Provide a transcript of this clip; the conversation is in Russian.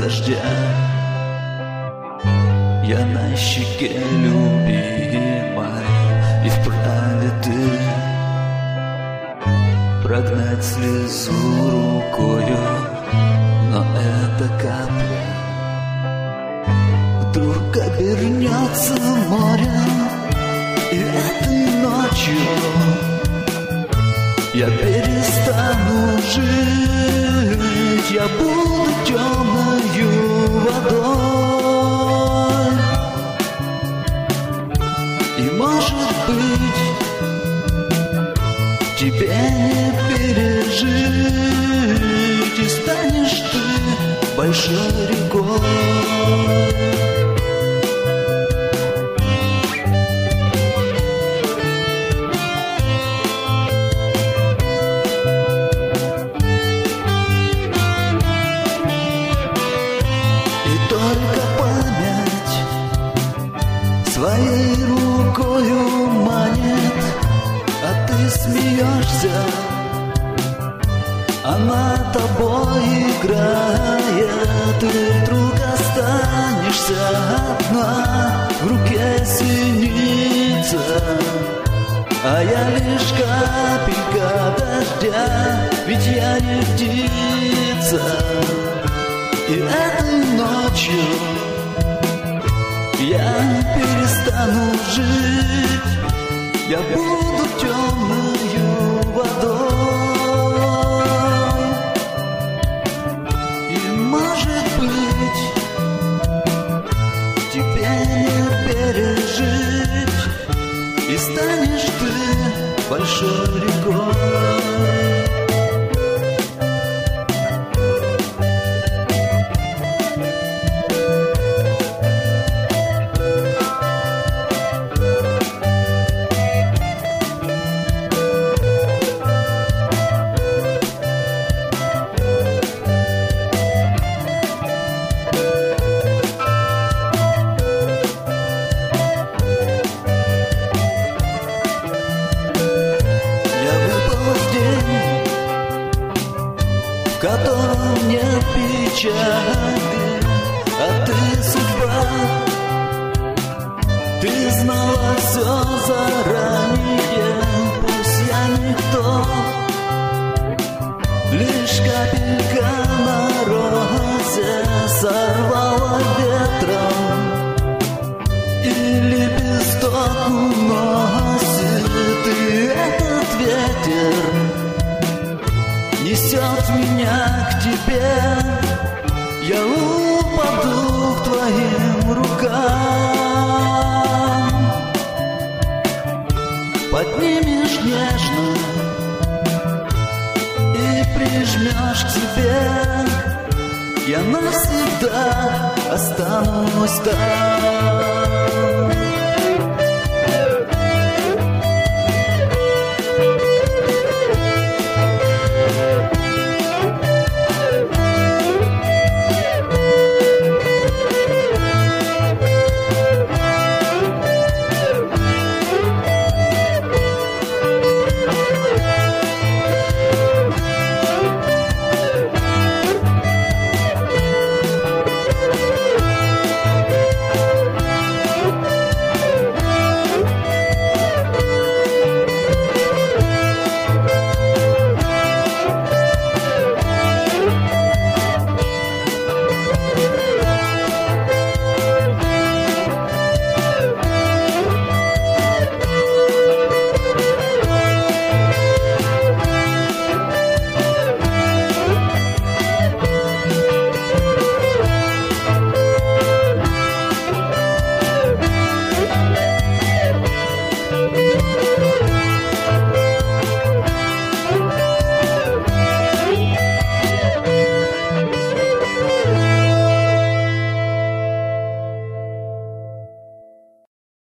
дождя. Я на щеке любимой, и вправе ты прогнать слезу рукою, но эта капля вдруг обернется морем. И этой ночью я перестану жить, я буду темною водой. И может быть тебе не пережить, и станешь ты большой рекой. Своей рукою манит, а ты смеешься, она тобой играет, и вдруг останешься одна, в руке синица, а я лишь капелька дождя, ведь я не птица. И этой ночью я перестану жить, я буду темною водой. И может быть тебе не пережить, и станешь ты большой рекой. В котором нет печали, а ты судьба. Ты знала все заранее, пусть я никто, лишь капелька на розе сорвала ветром, и лепесток уносит, и этот ветер несет меня к тебе, я упаду к твоим рукам. Поднимешь нежно и прижмешь к себе, я навсегда останусь там.